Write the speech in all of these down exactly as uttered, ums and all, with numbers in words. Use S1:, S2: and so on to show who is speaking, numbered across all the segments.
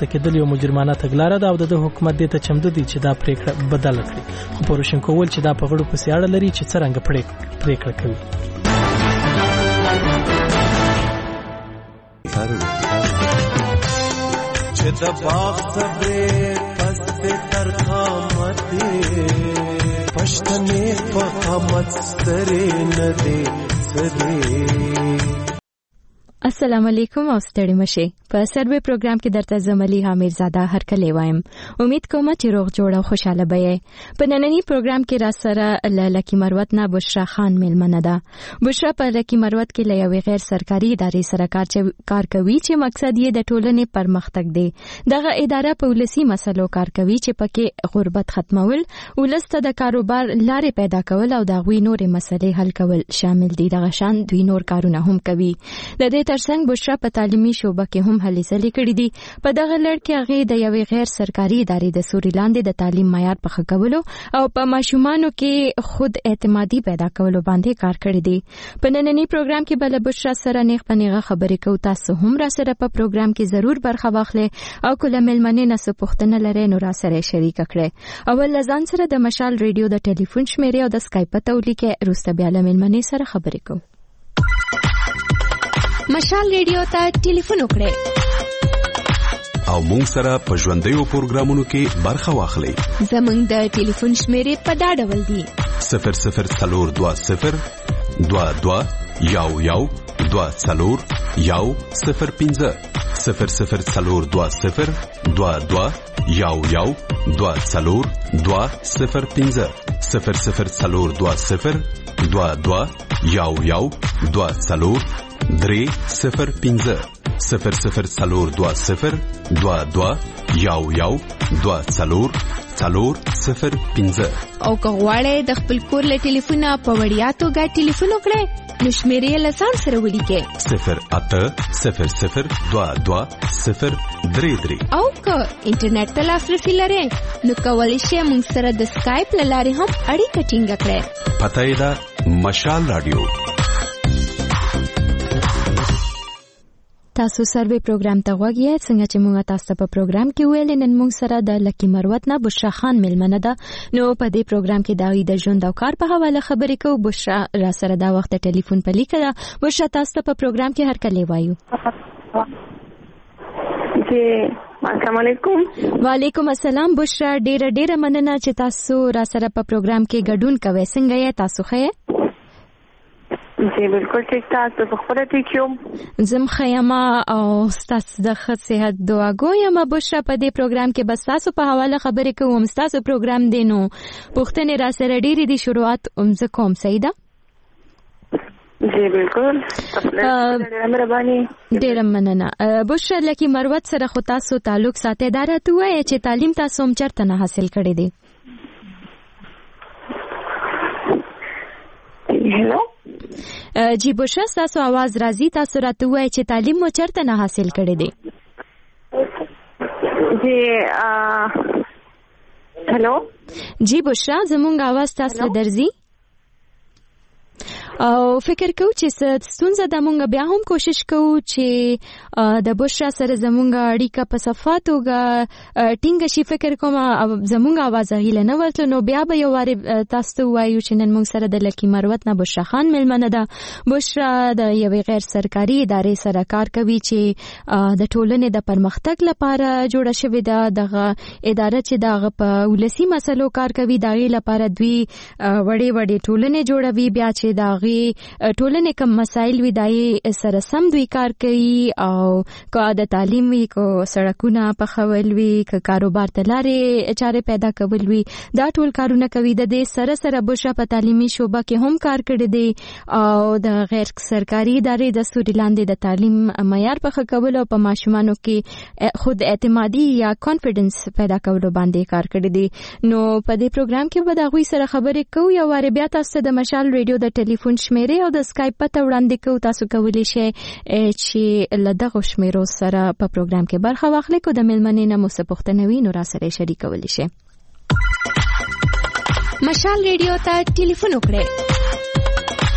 S1: پورته کېدل یو مجرمانه تګلاره ده او د حکومت دې ته چمتو دی چې دا پریکړه بدل کړي. خو پوروشنکو ویل چې دا په غړو پسې اړه لري چې څرنګه پریکړه کوي.
S2: چې د باغ صبرې پس دې تر قامتې پښتنې په قامت سترې نه دې سدې.
S3: السلام علیکم او ستړي مشه. په سروې پروګرام کې درته زملي حامد زاده هر کله وایم. امید کوم چې روغ جوړ او خوشاله بې. په نننی پروګرام کې را سره لکی مروت نه بشرا خان میلمنه ده. بشرا په لکی مروت کې له یوې غیر سرکاري ادارې سره کار کوي چې مقصد یې د ټولنې پرمختګ دی. دغه اداره په ولسی مسلو کار کوي چې پکې غربت ختمول، ولسته د کاروبار لارې پیدا کول او د غوي نورې مسلې حل کول شامل دي. دغه شان دوی نور کارونه هم کوي. د دې ترڅنګ بشرا په تعلیمي شوبه کې هم هلې ځلې کړې دي. په دغه لړ کې هغه د یوې غیر سرکاري ادارې د سوري لاندې د تعلیم معیار په ښه کولو او په ماشومانو کې خود اعتمادي پیدا کولو باندې کار کړی دی. په نننی پروګرام کې بل بشرا سره نیغ په نیغه خبرې کوو. تاسو هم را سره په پروګرام کې ضرور برخه واخلئ او کله ملمنې نه څه پوښتنه لرئ نو را سره شریک کړئ. اول لزان سره د مشال ریډیو د ټلیفون شمیرې او د اسکایپ ته ولیکئ. وروسته بیا له ملمنې سره خبرې کوو. مشال ریډیو ته ټلیفون وکړئ
S4: او مونږ سره په ژوندیو پروګرامونو کې برخه واخلئ.
S3: زمونږ د ټلیفون شمیرې په دا ډول دي:
S4: صفر صفر څلور دوه صفر دوه دوه یو یو دوه څلور یو صفر پنځه صفر صفر څلور دوه صفر دوه دوه یو یو دوه څلور دوه صفر پنځه صفر صفر څلور دوه صفر دوه دوه یو یو دوه څلور درې صفر پنځه صفر صفر څلور دوه صفر دوه دوه یو یو دوه څلور څلور صفر پنځه.
S3: او که غواړئ د خپل کور له ټلیفونه په وړیا توګه ټلیفون وکړئ نو شمیرې له ځان سره ولیکئ:
S4: صفر اته صفر صفر دوه دوه صفر درې درې.
S3: او که انټرنیټ ته لاسرسي لرئ نو کولی شئ موږ سره د اسکایپ له لارې هم اړیکه ټینګه کړئ.
S4: پته یې ده مشال رادیو.
S3: تاسو سروې پروګرام ته غوږ یې. څنګه چې موږ تاسو په پروګرام کې ویل نن موږ سره د لکی مروت نه بشرا خان میلمنه ده. نو په دې پروګرام کې د غي د ژوند او کار په حواله خبرې کوو. بشرا را سره دا وخت ټلیفون په لیکه ده. بشرا تاسو په پروګرام کې هر کله وایو.
S5: جی السلام علیکم.
S3: وعلیکم السلام. بشرا ډیره ډیره مننه چې تاسو را سره په پروګرام کې ګډون کوئ. څنګه یې تاسو ښه؟
S5: جی بالکل ٹھیک ٹھاک. تو بخوره ٹھیک یم.
S3: زم خیمه او ستاسو د ښه صحت دعا کوم. بشرا په دې پروګرام کې بس تاسو په حواله خبرې کوم. تاسو پروګرام دی نو پوښتنې را سره ډېرې دي. شروعات زه کوم. صحیح ده؟
S5: جی بالکل.
S3: ډېره مننه. بشرا لکی مروت سره خو تاسو تعلق ساتئ. دا راته ووایئ چې تعلیم تاسو هم چېرته نه حاصل کړی دی؟
S5: هلو
S3: جی بشرا تاسو आवाज راځي. تاسو راته وایئ چې تعلیم مو چېرته نه حاصل کړی دی؟
S5: جی هلو
S3: جی بشرا زمونږ आवाज تاسو درځي او فکر کوو چې ستونزه د مونږ بیا هم کوشش کوو چې د بشرا سره زمونږ اړیکه په صفه توګه ټینګه شي. فکر کوم زمونږ आवाज غیله نه ورته نو بیا به یو وارې تاسو ته وایو چې نن مونږ سره د لکی مروت نه بشرا خان میلمنه ده. بشرا د یوې غیر سرکاري ادارې سره کار کوي چې د ټولنې د پرمختګ لپاره جوړه شوې ده. دغه اداره چې دغه په ولسی مسلو کار کوي دغه لپاره دوی وړې وړې ټولنې جوړوي. بیا چې دغه ټولنې کوم مسایل وي دای سره سم دوی کار کوي او که د تعلیم وي، که سړکونه پخول وي، که کاروبار ته لارې چارې پیدا کول وي، دا ټول کارونه کوي. د دې سره سره بشرا په تعلیمي شوبه کې هم کار کړی دی او د غیر سرکاري ادارې د سوري لاندې د تعلیم معیار په ښه کولو او په ماشومانو کې خود اعتمادي یا کانفیډنس پیدا کولو باندې کار کړی دی. نو په دې پروګرام کې به د هغوی سره خبرې کوو. یو وارې بیا تاسو د مشال ریډیو د ټلیفون شمیرې او د اسکایپ پته وړاندې کوو. تاسو کولی شئ چې له دغو شمیرو سره په پروګرام کې برخه واخلئ. کو د مېلمنې نه مو څه پوښتنه وي نو را سره شریکولی شئ. مشال ریډیو ته ټلیفون وکړئ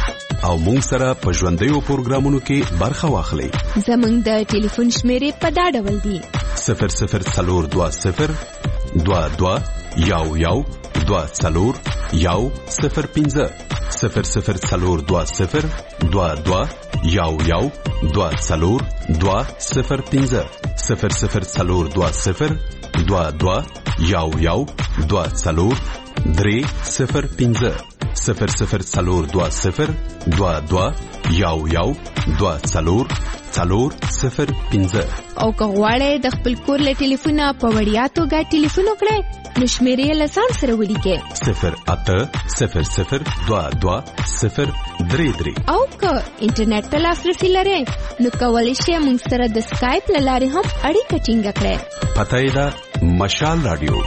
S4: او مونږ سره په ژوندیو پروګرامونو کې برخه واخلئ.
S3: زموږ د ټلیفون شمیرې په دا ډول دي:
S4: صفر صفر څلور دوه صفر دوه دوه یو یو دوه څلور یو صفر پنځه صفر صفر څلور دوه صفر دوه دوه یو یو دوه څلور دوه صفر پنځه صفر صفر څلور دوه صفر دوه دوه یو یو دوه څلور درې صفر پنځه صفر صفر څلور دوه صفر دوه دوه یو یو دوه څلور څلور صفر پنځه.
S3: او که غواړئ د خپل کور له ټلیفونه په وړیا توګه ټلیفون وکړئ نو شمیرې له ځان سره ولیکئ:
S4: صفر اته صفر صفر دوه دوه صفر درې درې.
S3: او که انټرنیټ ته لاسرسي لرئ نو کولی شئ موږ سره د سکایپ له لارې هم اړیکه ټینګه کړئ.
S4: پته یې ده مشال رادیو.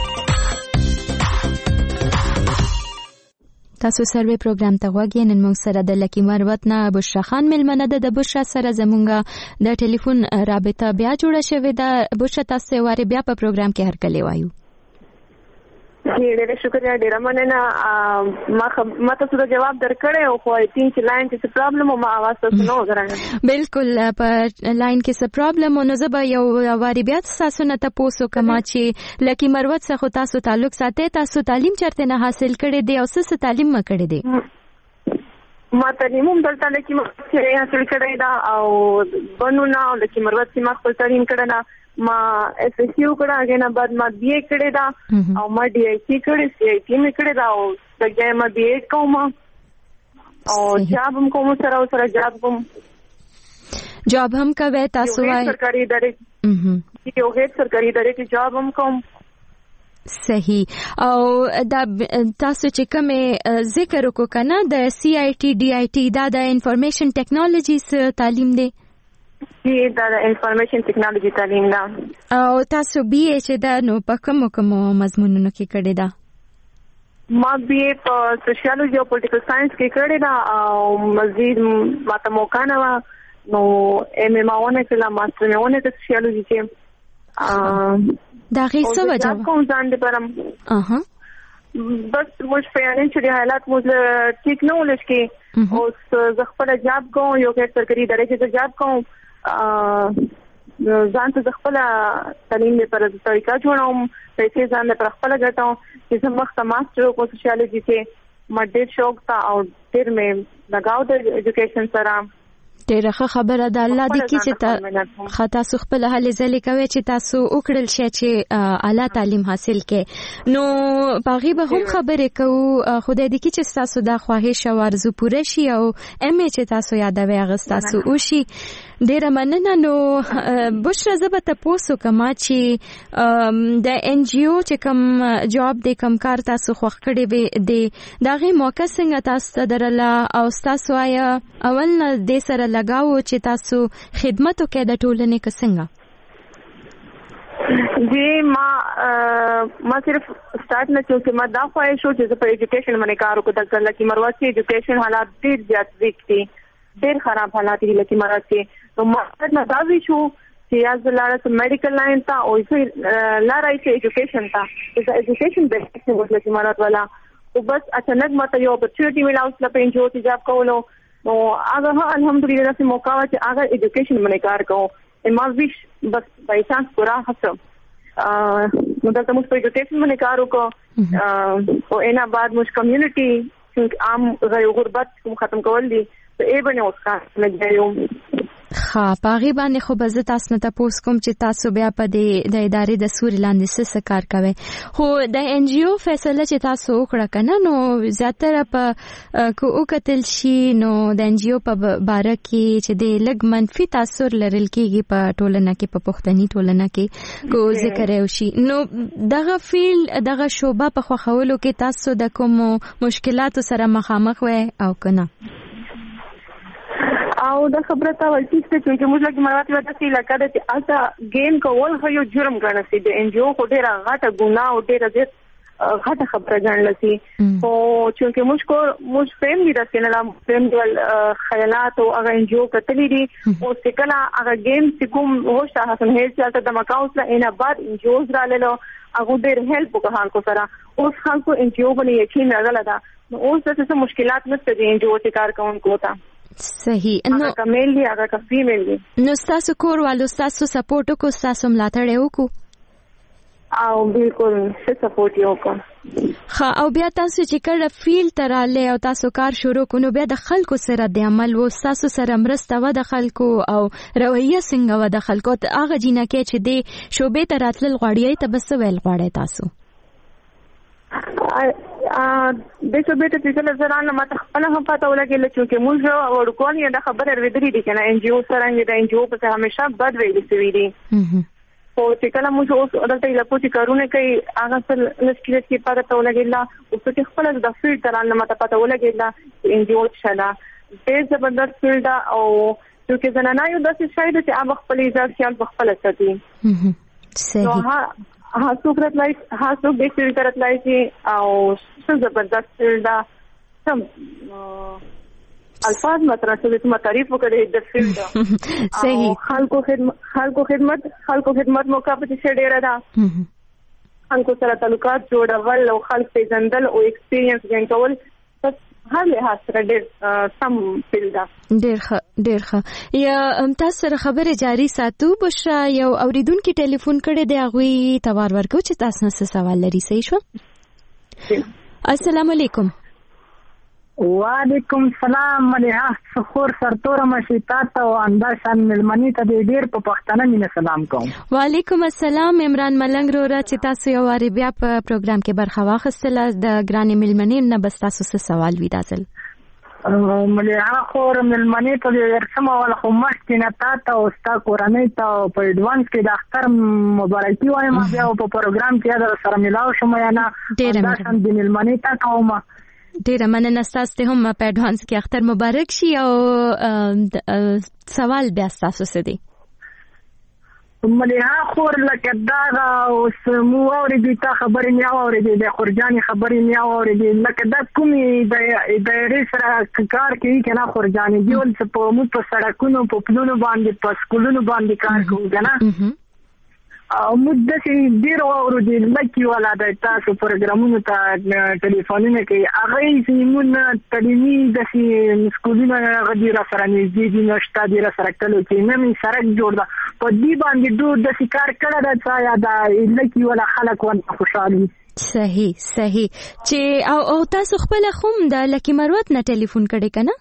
S3: تاسو سروي پروګرام ته غوږی نن موږ سره د لکی مروت نه بشرا خان ملمنه ده. د بشرا سره زمونږه د ټلیفون رابطه بیا جوړه شوې ده. بشرا تاسو واره بیا په پروګرام کې هرکلی وایو.
S5: ډېر شکریہ، ډېر مننه. ما ما تاسو ته جواب درکړی او خو تین چې لاین کې څه پرابلم او ما आवाज تاسو نه وګرځم.
S3: بالکل په لاین کې څه پرابلم او نو زه به یو واری بیا تاسو نه تاسو کما چې لکی مروت څخه تاسو تعلق ساتي، تاسو تعلیم چرته نه حاصل کړی دی او څه تعلیم ما کړی دی؟
S5: ما تعلیم هم دلته لکی مروت څخه حاصل کړی دا او بنونه لکی مروت څخه ما خپل تعلیم کړی نه. ما ایس ایس یو کړه، هغه نه بعد ما بی اے کړی دا او ما ډی آی سی کړی، سی آی ټی مې کړی دا او څنګه ما بی اے کوم او جاب هم کوم سره سره جاب هم
S3: جاب هم کوي. تاسو وايي
S5: سرکاري ادارې یو هیڅ سرکاري ادارې کې جاب هم کوم.
S3: صحیح. او دا تاسو چې کومه ذکر وکړه کنه د سی آی ټی ډی آی ټی دا د انفارمیشن ټیکنالوژیز تعلیم دی.
S5: بی اے دا انفارمیشن ټیکنالوژي تعلیم ده.
S3: او تاسو بی اے چې دا نو په کوم کوم مضمونونو کې کړی دا؟
S5: ما بی اے په سوشیالوجي او پولیټیکل ساينس کې کړی دا او مزید ماته موقع نه و نو ایم ایم اونه کړه، ماستر مې ونه کړ سوشیالوجي کې.
S3: دا غي څه وجه
S5: کوم ځان دې پرم
S3: اها
S5: بس موږ فاینانشلی حالات موږ ټیک نه ولش کې او زه خپل جاب کوم، یو کې سرکاري ادارې کې جاب کوم. ځان ته خپل تعلیم لپاره طریقه جوړوم، پیسې ځان لپاره خپل ګټم چې زه مخته ماستر کو سوشیالوجي کې. ما ډېر شوق تا او ډېر مې لګاو د ایجوکیشن سره.
S3: ډیره خبره ده. الله دې کې چې خطا سو خپل هلي ځلې کوي چې تاسو وکړل شي چې اعلی تعلیم حاصل کړئ. نو باغی به هم خبرې کوو. خدای دې کې چې تاسو دا خواهش او ارزو پوره شي او ام چې تاسو یادوي هغه تاسو وشي. ډیره مننه. نو بشرا زبه تاسو کما چې د ان جی او چې کوم جواب دې کوم کار تاسو خوښ کړی وي دی داغه موقع څنګه تاسو درله او تاسو آیا اول نه دې سره لګاو چې تاسو خدمت وکړئ د ټولنې کې څنګه؟
S5: جی ما ما صرف سٹارٹ نه چې ما دا خواهش شو چې په ایجوکیشن باندې کار وکړم. د لکی مروت کې ایجوکیشن حالات ډېر زیات ویک دي، ډېر خراب حالات دي لکی مروت کې. نو ما نه دا وی شو چې از لاړه میډیکل لاین ته او چې لارای چې ایجوکیشن ته چې ایجوکیشن بیسټ وو لکی مروت والا او بس اچانک ماته یو اپورچونټی ملاو چې په انجو ته جاب کولو. نو هغه الحمدلله چې موقع وا چې هغه ایجوکیشن باندې کار کوم. ما ویش بس بای چانس پورا هڅه نو دلته موږ په ایجوکیشن باندې کار وکړو او اینا بعد موږ کمیونټي عام غربت کوم ختم کول دي ته ای باندې اوس کار لګیو.
S3: ها پاغي باندې خو به زه تاسو نه تاسو کوم چې تاسو بیا په دې د ادارې د سوري لاندې څه کار کوي. خو د ان جی او فیصله چې تاسو وکړه کنه نو زیاتره په کو وکتل شي نو د ان جی او په باره کې چې د لګ منفي تاثیر لرل کېږي په ټولنه کې په پښتني ټولنه کې کو ذکر وشي. نو دغه فیل دغه شوبه په خوخولو کې تاسو د کوم مشکلاتو سره مخامخ وای او کنه؟
S5: او دا خبره تا ولتی چې موږ لکه مراتب د څه علاقې د اته ګیم کول خو یو جرم ګڼل شي. د ان جی او خو ډیره غټه ګناه او ډیره زیات غټه خبره ګڼل شي. او چې موږ کو موږ فهم دي د سینما فهم ول خیالات او هغه ان جی او کتلې دي او څکلا هغه ګیم چې کوم هوښه حسن هیڅ چاته د مکاوس نه نه بعد ان جی او درالو هغه ډیر هیلپ وکړ خلکو سره. اوس خلکو ان جی او باندې یقین راغله دا. نو اوس څه مشکلات نشته دي ان جی او چې کار کوونکو ته.
S3: صحیح. نو
S5: هغه کمیل دی هغه کا فیمیل دی.
S3: نو تاسو کور والو تاسو سپورټ کو تاسو ملاتړ وکړو
S5: او بالکل څه سپورټ یو کوم.
S3: خا او بیا تاسو چې کړه فیل تراله او تاسو کار شروع کونو بیا د خلکو سره د عمل و تاسو سره مرسته و د خلکو او رویه څنګه و د خلکو هغه جنہ کې چې د شوبې تراتل غواړی ته بس ویل غواړی تاسو
S5: ا د شوبې ته چې له ځان ما ته خپل هم پته ولګل چې موږ ورکوان یې د خبره ورېدلې دي کنه ان جی او سره د ان جی او په همیشه بد ویل سوي دي. او چې کله موږ اوس دلته یو پوتې کارونه کوي هغه سره لسکې کې پاره ته ولګیلا او په خپل د فیلډ ترانه ماته پته ولګیلا ان جی او شاله ډېر زبردست فیلډ او چې زنانه یو داسې شاید چې هغه خپل ځان خیال خپل ساتي.
S3: صحیح.
S5: نو ها څوک راتلای ها څوک د فیلډ راتلای شي او څه زبردست فیلډ سم الفاظ مطرح څه تعریف وکړي د فیلډ.
S3: صحیح.
S5: خلکو خدمت خلکو خدمت خلکو خدمت موقع په څه ډیره ده. خلکو سره تعلقات جوړول او خلک پیژندل او ایکسپیرینس ګین کول هر لحاظ سره ډېر سم فیلډ ده.
S3: ډېر ښه ډېر ښه. یا تاسو سره خبره جاری ساتو. بشرا یو اوریدونکو ټلیفون کړی دی هغه توار ورکو چې تاسو نه سوال لري. صحیح شو. السلام علیکم.
S6: وعلیکم السلام. مليحه سخور سرتور مشیتات او انداشان ملمنی ته ډیر په پښتنه مینه سلام کوم.
S3: وعلیکم السلام. عمران ملنګ رورا چې تاسو یو واری بیا په پروګرام کې برخه واخیستله د ګرانی ملمنی نه بس تاسو څه سوال وی داسل.
S6: مليحه خور ملمنی ته ورسمه ول خو مخکې نه تاسو او تاسو کورنۍ ته په ایڈوانس کې د اختر مبارکي وایم. بیا په پروګرام کې در سره ملاو شوم یا نه انداشان د ملمنی ته کوم.
S3: ډیره مننه تاسو ته هم په اډوانس کې اختر مبارک شي. او سوال بیا تاسو څه دی؟
S6: مليحه خور لکه دا اوس مو اورېدې تا خبرې نه اورېدې د خورجاني خبرې نه اورېدې لکه دا کومې د دایرې سره کار کوي کنه خورجاني دی ول څه په مو په سړکونو په پلونو باندې په سکولونو باندې کار کوي کنه او مدته چې ډیر اورېدې لکه ولا د تاسو پروګرامونو ته ټلیفونونه کوي هغه یې مون تعلیمي د سکولونو غډیره سره نږدې دي نشته ډیر سره کلو کې نه می سړک جوړ ده په دې باندې دوه د کار کړه دا ځا دا لکه ولا خلک ونه خوشاله.
S3: صحیح صحیح. چې او, او تاسو خپل خوم د لکی مروت نه ټلیفون کړي کنه؟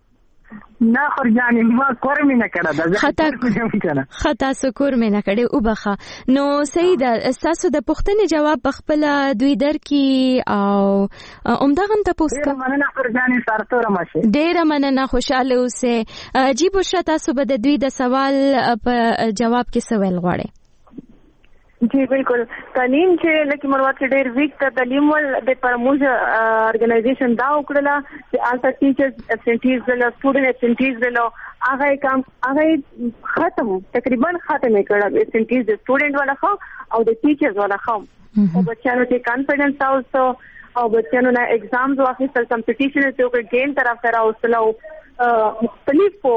S6: نه خورجاني ما کور مې نه کړه دا
S3: خطا خطا سکور مې نه کړي او بخا. نو صحیح ده. تاسو د پوښتنې جواب بخپل دوی درکې او عمدغه هم تاسو
S6: ډیر مننه خورجاني سرتور ماشه.
S3: ډیر مننه خوشاله اوسه. جی بشرا تاسو به د دوی د سوال په جواب کې سوال غواړئ؟
S5: جی بالکل. تعلیم چې لکه مروت کې ډېر ویک ته تعلیم ول د پرموج ارګنایزیشن دا وکړه چې آلته ټیچرز ابسنټیز ول سټوډنټ ابسنټیز ول هغه کام هغه ختم تقریبا ختم کړه. ابسنټیز د سټوډنټ ولا خو او د ټیچرز ولا خو او بچیانو ته کانفیډنس اوسو او بچیانو نه ایگزامز واخیستل کمپټیشن ته وکړ ګیم طرف ته راوستلو مختلفو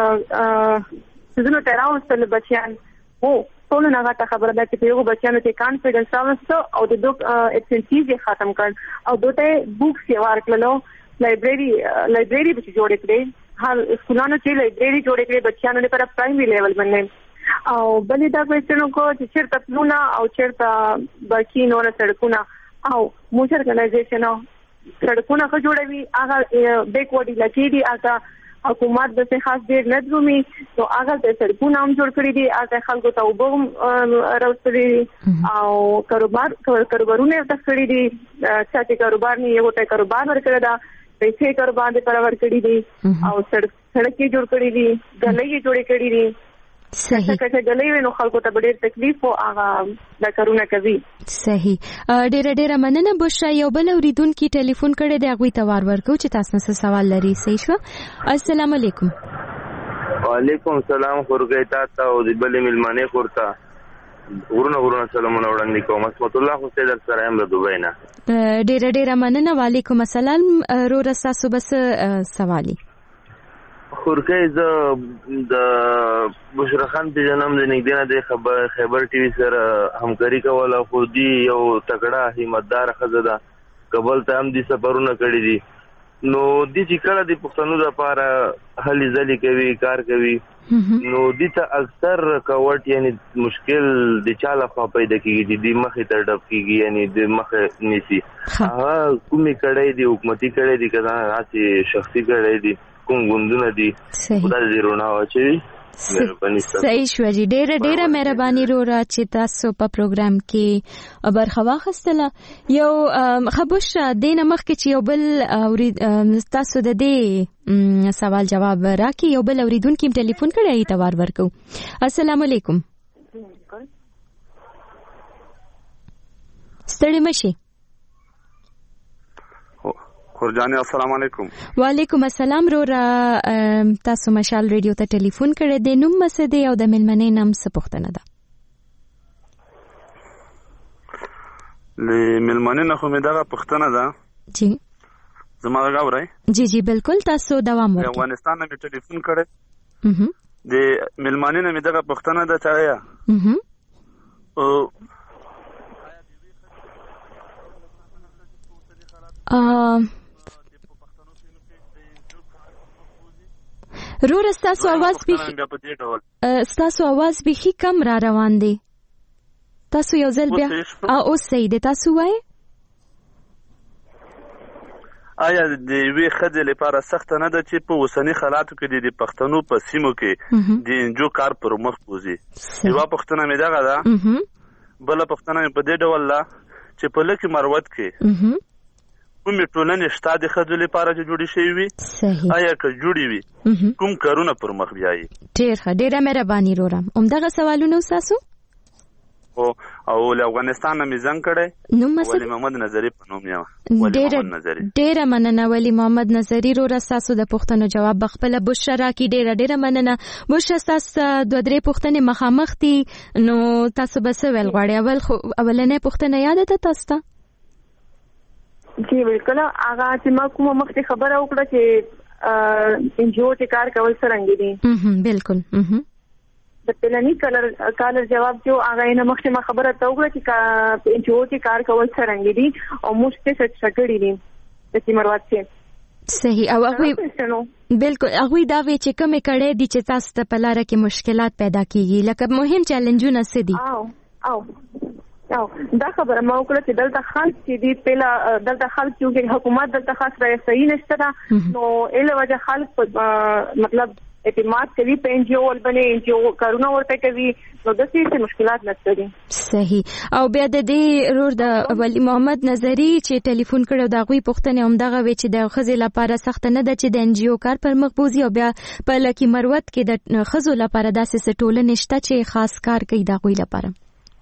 S5: څه نو ته راوستل بچیان وو ټول نه غته خبره ده چې یو بچیانو ته کانفیډنس اوسو او د دوه ابسنټیز ختم کړ او دوته بوکس یې ورکړلو. لایبرری لایبرری به جوړ کړې هر سکولانو چې لایبرری جوړ کړې بچیانو لپاره پرایمري لیول باندې او بلې دا کوېسچنو کو چې چیرته پلونه او چیرته باقي نور سړکونه او موږ ارګنایزیشن سړکونه خو جوړوي هغه بیکورډ علاقې دي هغه حکومت د څه خاص ډیر نه درومي نو هغه د سړکونو هم جوړ کړی دي هغه خلکو ته وبو راوستلي او کاروبار کاروبارونه ته کړی دي چې کاروبار نه یو ته کاروبار ورکړی دا پیسې کاروبار دې پر ورکړی دي او سړک سړکې جوړ کړی دي ګلې جوړ کړی دي.
S3: صحیح.
S5: چې ګلې وینو خلکو ته ډېر تکلیف او هغه دا کارونه کوي.
S3: صحیح. ډېر ډېر مننه. بشرا یو بل اوریدونکو ټلیفون کړی دی هغه ته وار ورکو چې تاسو نه سوال لري. صحیح شو. السلام علیکم.
S7: وعلیکم السلام. خورګی تاسو او د بلې ملمانه خورتا ورونه ورونه سلامونه وړاندې کوم. اسمت الله حسین در سره هم د دوبۍ نه.
S3: ډېر ډېر مننه. وعلیکم السلام. رو رساسو بس سوالي
S7: خورګی ز د بشرا خان په جنم د نګدنه د خبر خبر ټي وي سره همکاري کوله خو دی یو تکړه همتدار خزه ده. کابل ته هم دي سفرونه کړی دي نو د چې کله د پښتنو لپاره هلي ځلي کوي کار کوي نو د ته اکثر رکاوټ یعنی مشکل د چا لخوا پیدا کیږي د مخې ته ډب کیږي یعنی د مخې نیسی هغه کومې کړي دي حکومتي کړي دي کله هغه شخصي کړي دي کوم غوندونه دي خدای دې رونه واچي
S3: صحیح شو جی ډیره ډیره مهرباني رورا چې تاسو په پروګرام کې برخه واخیستله. یو خبرش دینه مخکې چې یو بل تاسو د دې سوال جواب راکې یو بل اوریدونکو ټلیفون کړی ته وار ورکو. السلام علیکم. ستړي مشي
S8: خورجاني السلام علیکم.
S3: وعلیکم السلام. رورا تاسو مشال ریډیو ته ټلیفون کړی دی نوم مسدي او د ملمنې نام څه پوښتنه ده؟
S8: ل ملمنې نه خو مې دغه پوښتنه ده.
S3: جی
S8: زما غاوري.
S3: جی جی بالکل تاسو دوام ورکړئ.
S8: افغانستان نه ټلیفون کړی. اها د ملمنې نه مې دغه پوښتنه ده چایا. اها او
S3: ا رور ستاسو आवाज به ستاسو आवाज به کم را روان دی. تاسو یو ځل بیا او صحیح دی تاسو وای
S8: آیا د وی خځې لپاره سخت نه ده چې په وسنی حالاتو کې د پښتنو په سیمو کې د انجو کار پر مخ بوزي؟ یو پښتنه مې دغه ده. بل پښتنه مې په دې ډول لا چې په لکه مروت کې کومې ټولنې شته د ښځو لپاره چې جوړې شوي وي؟
S3: صحیح.
S8: آیا که جوړې وي کوم کارونه پر مخ بیایي؟
S3: ډېر ښه ډېره مهرباني رورم. همدغه سوالونه ستاسو
S8: او او له افغانستان نه مې زنګ کړی
S3: نوم
S8: ولی محمد نظري په نوم یم. ولی محمد نظري.
S3: ډېره مننه ولی محمد نظري رورا ستاسو د پوښتنو جواب بخپله بشرا راکړي. ډېره ډېره مننه. بشرا ستاسو دوه درې پوښتنې مخامخ دي نو تاسو به څه ویل غواړئ؟ اول خو اولنۍ پوښتنه یاده ده تاسو ته؟
S5: جی بالکل. هغه چې ما کومه مخکې خبره وکړه چې انجیو چې کار کول څرنګه دي.
S3: بالکل.
S5: د پلاني کلر کالر جواب جو هغه نه مخکې ما خبره ته وکړه چې انجیو چې کار کول څرنګه دي او موږ څه شګړې دي د سیمروات کې.
S3: صحیح. او هغه بالکل هغه دا وی چې کومه کړه دي چې تاسو ته په لار کې مشکلات پیدا کیږي لکه مهم چیلنجونه څه دي؟
S5: او او او دا خبره ما وکړه چې دلته خلک چې دی پیلا دلته خلک چې حکومت دلته خاص راځي صحیح نشته دا نو اله وجه خلک مطلب اعتماد کوي په انجیو ول باندې انجیو کارونه ورته کوي نو د څه مشکلات نشته دي.
S3: صحیح. او بیا د دې رور د ولی محمد نظري چې ټلیفون کړو دا غوي پوښتنه هم دغه وی چې د خزې لپاره سخت نه ده چې د انجیو کار پر مخبوزي او بیا په لکی مروت کې د خزو لپاره داسې سټول نشته چې خاص کار کوي دا غوي لپاره.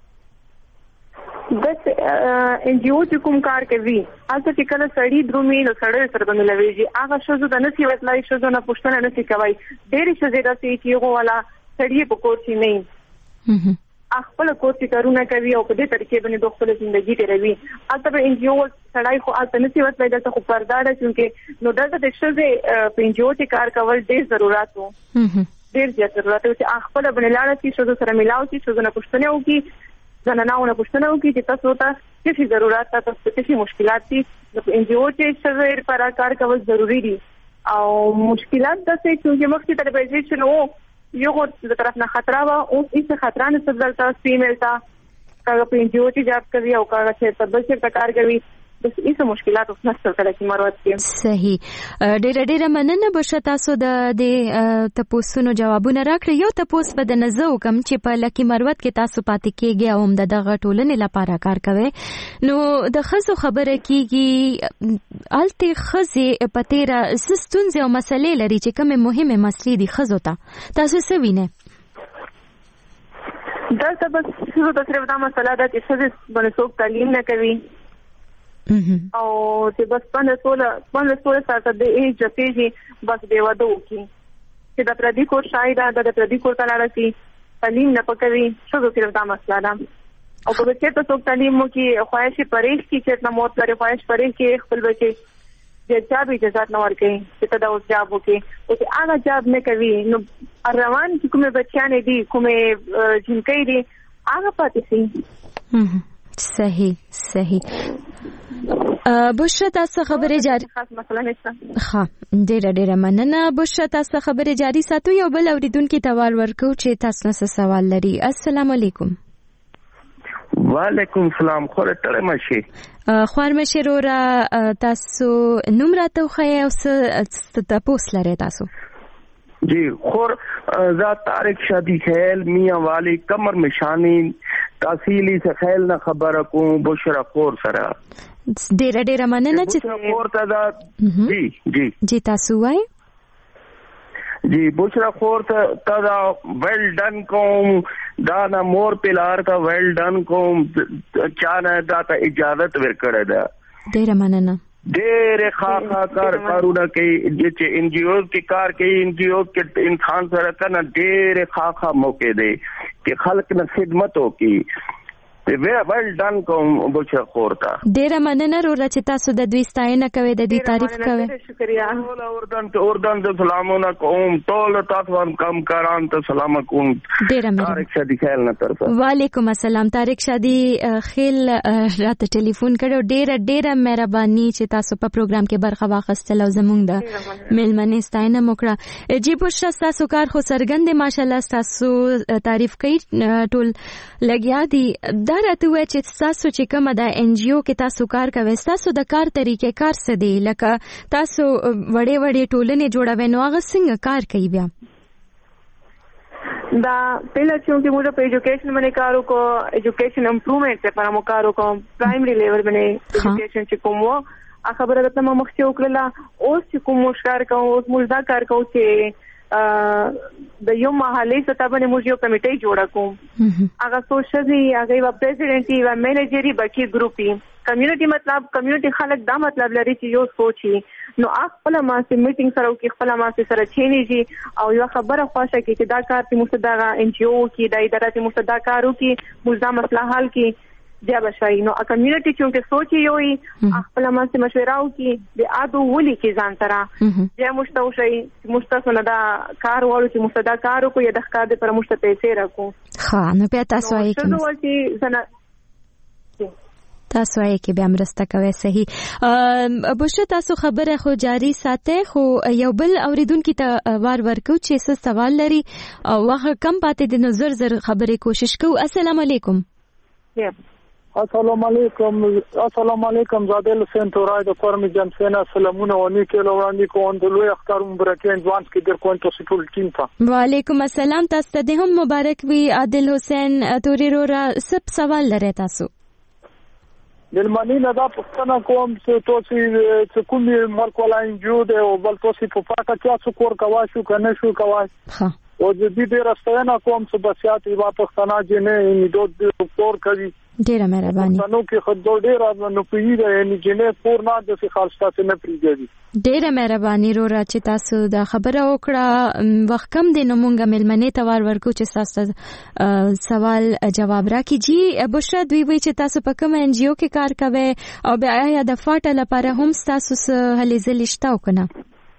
S5: بس انجیو چې کوم کار کوي هغه چې کله سړی درومي نو سړی سره باندې لويږي هغه شوزو د نسی وتلای شوزو نه پښتنه نسی کوي ډېر څه زیاده سي چې هغه والا سړی په کور کې نه خپل کور کې کارونه کوي او په دې طریقې باندې د خپل ژوندۍ تیروي. اته په انجیو سړی خو اته نسی وتلای دلته خو پرداړه چې نو دلته د څه په انجیو چې کار کول ډېر ضرورت وو ډېر زیات ضرورت وو چې خپل باندې لاړ شي شوزو سره ملاو شي شوزو نه پښتنه وکي زنانونه پښتنه وکړي چې تاسو ته څه ضرورت تاسو ته څه مشکلات دي نو انجیو چې څه پر کار کول ضروری دي او مشکلات د څه چې مخکې تر پېژې نو یو د طرف نه خطر وا او هیڅ خطر نه سبلتا فیمیل تا کاغه په انجیو چې جاب کوي او کاغه چې تبل چې کار کوي بس ایسه مشکلات اوس نشته کله چې مروت کې.
S3: صحیح. ډېر ډېر مننه بشه تاسو د دې تاسو جوابونه راکړي. یو تاسو به د نزو کم چې په لکی مروت کې تاسو پاتې کېږي او هم د دغه ټولنې لپاره کار کوي نو د خزو خبره کیږي الته خزي پتیرا سستونز او مسلې لري چې کومه مهمه مسلې دي خزو ته تاسو څه وینئ؟
S5: دلته بس څه د صرف دا مسله ده چې خزي باندې څوک تعلیم نه کوي او چې بس باندې سوله باندې سوله سره د ایج پیږي بس دی ودو کی چې د پردي کور شاید د پردي کور ته لاړ شي تعلیم نه پکوي څه صرف دا مسله ده. او په دې ته څوک تعلیم مو کی خواهش پرېښ کی چې نه موت لري خواهش پرېښ کی خپل بچي د جاب اجازه نه ورکړي چې ته دا اوس جاب وکړي او چې هغه جاب نه کوي نو روان چې کومه بچیانې دي کومه جنکۍ دي هغه پاتې شي.
S3: صحیح صحیح. بشرا تاسو خبرې جاری
S5: خاص مسله نشته.
S3: ها ډېره ډېره مننه. بشرا تاسو خبرې جاری ساتو. یو بل اوریدونکو ته وار ورکو چې تاسو نه سوال لري. السلام علیکم.
S9: وعلیکم السلام. خو ته ماشي
S3: خوار مشر را تاسو نوم راته خو او څه تاسو لري تاسو؟
S9: جی خور ذات طارق شادی خیل میاں والی کمر مشانی تحصیلی سے خیل نہ خبر کو بشرا خور سره
S3: ډېر ډېر مننه چې
S9: بشرا خور ته جی جی
S3: جی تاسو وای
S9: جی بشرا خور ته دا ویل ډن کوم دا نه مور پلار ته ویل ډن کوم چانه دا ته اجازت ورکړه دا
S3: ډېر مننه.
S9: ډېر خاصه کار کارونه کوي چې ان جی او کې کار کوي. ان جی او کې انسان سره کنه ډېر خاصه موقع دی چې خلک نه خدمت وکړي. وی ویل ډن کوم بشرا خور ته
S3: ډېر مننه ورته چې تاسو د دوی ستاینه کوي د دې تعریف کوي.
S5: شکریہ.
S9: اردن ته اردن ته سلامونه کوم ټول تاسو هم کم کاران ته سلام کوم.
S3: ډېر مننه.
S9: طارق شادي خیل نه طرفه.
S3: وعلیکم السلام. طارق شادي خیل راته ټلیفون کړو. ډېر ډېر مهرباني چې تاسو په پروګرام کې برخه واخیستل او زموږ د مېلمنې ستاینه وکړه. جی بشرا تاسو کار خو څرګند ماشاءالله تاسو تعریف کوي ټول لګیا دي. راته وای چې تاسو چې کومه د ان جی او کې تاسو کار کوئ تاسو د کار طریقې کار څه دی لکه تاسو وړې وړې ټولنې جوړوي نو هغه څنګه کار کوي بیا؟
S5: دا پہلا چونکہ مجھے پہ ایجوکیشن میں نے کارو کو ایجوکیشن امپروومنٹ سے پر مکارو کو پرائمری لیول میں نے ایجوکیشن چې کوم وو خبره ده ته مخ چې وکړه اوس چې کوم مشکار کوم اوس مجدا کار کوم چې د یو محلي سطح باندې موږ یو کمیټه جوړه کوم. هغه سوشلي هغه و پریزیډنټي و منیجري بکی ګروپي کمیونټي مطلب کمیونټي خلک دا مطلب لري چې یو سوچي نو خپل ما سي میټینګ سره کې خپل ما سي سره چینیږي او یو خبره خوښه کې چې دا کار چې مستدغه ان جی او کې د ادارې چې مستدغه کارو کې مزدا مسله حل کې بیا بشای نو ا کمیونټي چې سوچي یوي خپل ما سي مشوره او کې د اډو ولي کې ځان سره بیا مشتو شي مستثنا دا کار وړو چې مستدا کارو کو یا د ښکار د پر مشته پیسې راکو.
S3: ها نو بیا تاسو یې کې تاسو یې کې بیا مرسته کوي. صحیح. بشرا تاسو خبره خو جاری ساتي خو یو بل اوریدونکو ته وار ورکو چې څه سوال لري او وخت کم پاتې د نظر زر خبرې کوشش کو. السلام علیکم.
S10: السلام علیکم. السلام علیکم. زادل حسین تورای د فرم جنسینا سلامونه ونی کېلو وړاندې کوم د لوی اختر مبارکین ځوان کې در کوم تاسو ټول ټیم ته.
S3: وعلیکم السلام. تاسو ته هم مبارک وي. عادل حسین توري رورا سب سوال لري تاسو
S10: دلمنی نه دا پښتنه کوم چې تاسو چې کومې مرکو ولا انجو دی او بل تاسو په پاکه چې څو کور کوا شو کنه شو کوا
S3: ها
S10: او دې دې راستنه کوم چې بسیات یې واپس خنا جنې ان دوه کور کوي.
S3: ډیره مهرباني.
S10: نو کې خود ډیره نو پیږي یعنی جنې پور نه د څه خالصتا څخه نه پریږدي.
S3: ډیره مهرباني رورا چې تاسو دا خبره وکړه. وخت کم دی نو مونږه ملمنې ته وار ورکو چې تاسو سوال جواب راکړي. جی بشرا دوی وی چې تاسو په کوم ان جی او کې کار کوئ او بیا یا د فاټ لپاره هم تاسو سره هلې ځلې شته وکنه؟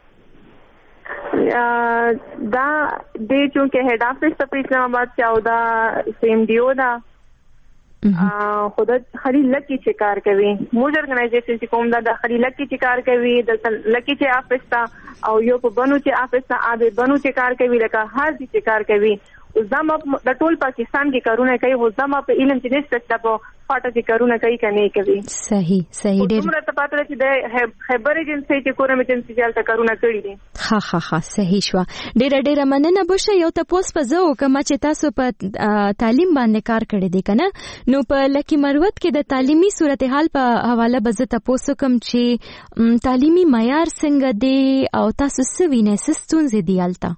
S5: دا د چونکه هډ افیس په اسلام آباد کې او دا سیم ډیو دا خود خلی لکی چې کار کوي موږ ارګنایزیشن چې کوم دا د خلی لکی چې کار کوي د لکی چې افیس تا او یو په بنو چې افیس تا اده بنو چې کار کوي لکه هر چې کار کوي زما د ټول پاکستان کې کارونه کوي زما په علم چې نشته په فاټه چې کارونه کوي کني کوي.
S3: صحیح صحیح. ډېر
S5: موږ ته پاتره چې د خبر ایجنسی چې کورم ایجنسی چې کارونه کوي دي.
S3: ها ها ها صحیح شو. ډېر ډېر مننه. بشرا یو تاسو په زو کوم چې تاسو په تعلیم باندې کار کړی دی کنه نو په لکی مروت کې د تعلیمي صورتحال په حواله به زه تاسو کوم چې تعلیمي معیار څنګه دی او تاسو څه وینئ څه ستونزې دي الته؟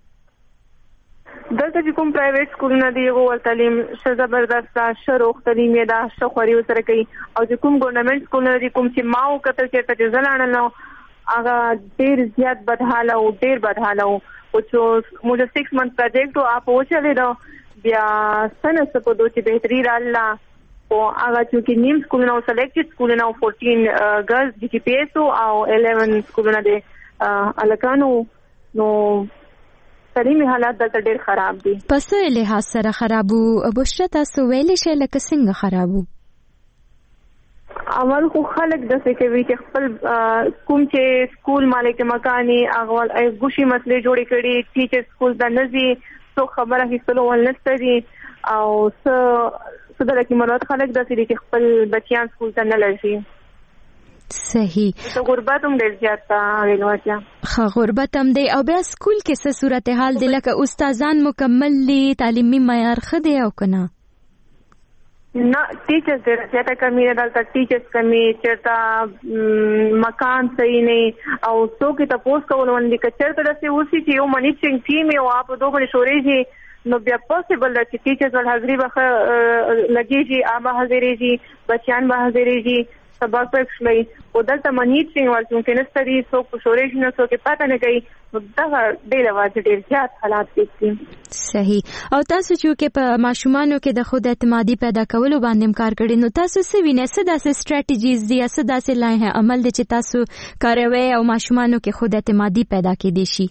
S5: دلته چې کوم پرایویټ سکولونه دی یو تعلیم ش زبردست شروع تعلیم یې دا شخوري سره کوي او چې کوم ګورنمنت سکولونه دی کوم چې ماو کتل چې ته ځلانه نو هغه ډیر زیات بدحاله او ډیر بدحاله او چې موږ سکس منث پروجیکټ او اپ وچلې دا بیا سنه څه په دوه چې بهتري رااله او هغه چې نیم سکولونه او سلیکټډ سکولونه او چودہ ګرلز جی پی ایس او الیون سکولونه دی الکانو نو تعلیمي حالات دلته ډېر خراب دي.
S3: پس لحاظ سره خرابو. بشرا تاسو ویلې شئ لکه څنګه خرابو؟
S5: اول خو خلک د څه کوي چې خپل کوم چې سکول مالک مکاني اغوال ګوشي مسلې جوړې کړي ټیچر سکول د نزي څو خبره هیڅ ول نشته دي او څه څه د مراد خلک د څه چې خپل بچیان سکول ته نه لږي.
S3: صحیح.
S5: ته غربت هم ډیر زیات تا ویلوځه.
S3: ها غربت هم دی او بیا سکول کې څه صورتحال دی لکه استادان مکمل لي تعلیمي معیار ښه دی او کنه؟
S5: نه ټیچرز ډیر زیاته کمی ده دلته ټیچرز کمی چېرته مکان صحیح نه او څوک ته پوسټ کول باندې کچرته داسې اوسي چې یو منیټینګ ټیم یو اپ دوه باندې شورېږي نو بیا پوسیبل ده چې ټیچرز ول حاضري به لګېږي آبا حاضرېږي بچیان به حاضرېږي سبق پښلای او دلته منیټینګ ورته ممکن ستړي څوک شورېږي نو څوک پاتې نه کوي دا ډېر واځي ډېر زیات حالات دي.
S3: صحیح. او تاسو چې په ماشومانو کې د خود اعتمادي پیدا کولو باندې کار کړی نو تاسو څه وینئ څه داسې سټریټیجیز دي څه داسې لایحه عمل دي چې تاسو کاروئ او ماشومانو کې خود اعتمادي پیدا کېدی شي؟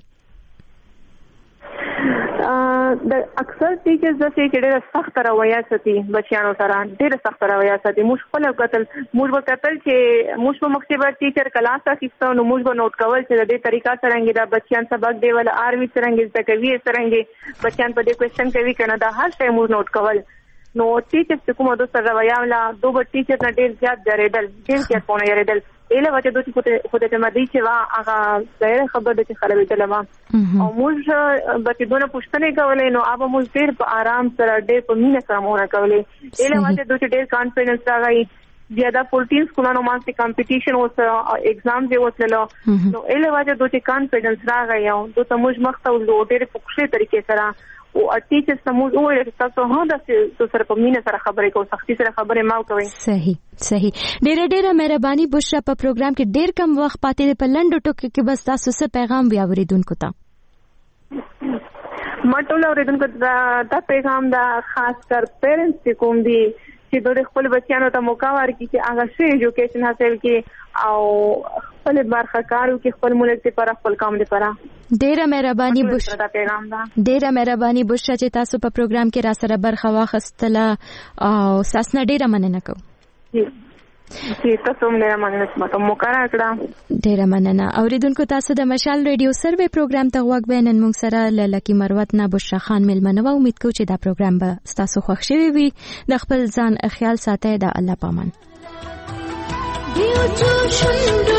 S5: د اکثر ټیچرز د څه ډېر سخت رویه ساتي بچیانو سره ډېر سخت رویه ساتي. موږ خپل قتل موږ به قتل چې موږ په مکتب ټیچر کلاس راکېستو نو موږ به نوٹ کول چې د دې طریقه څنګه دا بچیان سبق دی ول آروي څنګه زده کوي څنګه بچیان په دې کوېسچن کوي کنه دا هر څه موږ نوٹ کول نو ټیچر چې کومه د سره رویه ولا دوه ټیچر نه ډېر زیات درېدل ډېر زیات پونه یریدل اله وجه دوی خو خو د مدي چې وا هغه ځای خبر د چې خلک دلما او موږ به دونه پوښتنه کولې نو اوبه موږ ډېر په آرام سره ډېر په مینه سره مونږ کولې اله وجه دوی ډېر کانفیډنس راغی بیا دا فورټین سکولانو باندې کمپټیشن اوس ایگزام دی وسلو نو اله وجه دوی کانفیډنس راغی او دوی ته موږ مخته ولو ډېر په خوشي طریقې سره او ټیچرز ته موږ وایو چې تاسو هم د سره په مینه سره خبرې کوئ سختي سره خبرې ما کوئ.
S3: صحیح صحیح. ډېر ډېر مهرباني بشرا په پروګرام کې ډېر کم وخت پاتې په لنډو ټکو کې بس تاسو څه پیغام بیا اوریدونکو ته؟
S5: ما ټول اوریدونکو ته دا پیغام دا خاص کر پیرنټس چې کوم دي چې دوی خپل بچیانو ته موقع ورکړي چې هغه ښه ایجوکیشن حاصل کړي او خپل برخه کارو کې خپل ملک لپاره خپل کام لپاره.
S3: ډېره مهرباني بشرا ډېره مهرباني بشرا چې تاسو په پروګرام کې را سره برخه واخیستله او ساسنه ډېره مننه کوم.
S5: چې تاسو هم ډېره مننه چې ماته موقع راکړه.
S3: ډېره مننه. اوریدونکو تاسو د مشال ریډیو سروې پروګرام ته غوږ به نن موږ سره له لکی مروت نه بشرا خان میلمنه و. امید کوم چې دا پروګرام به تاسو خوښ شوی وي. د خپل ځان خیال ساتئ. د الله پامان.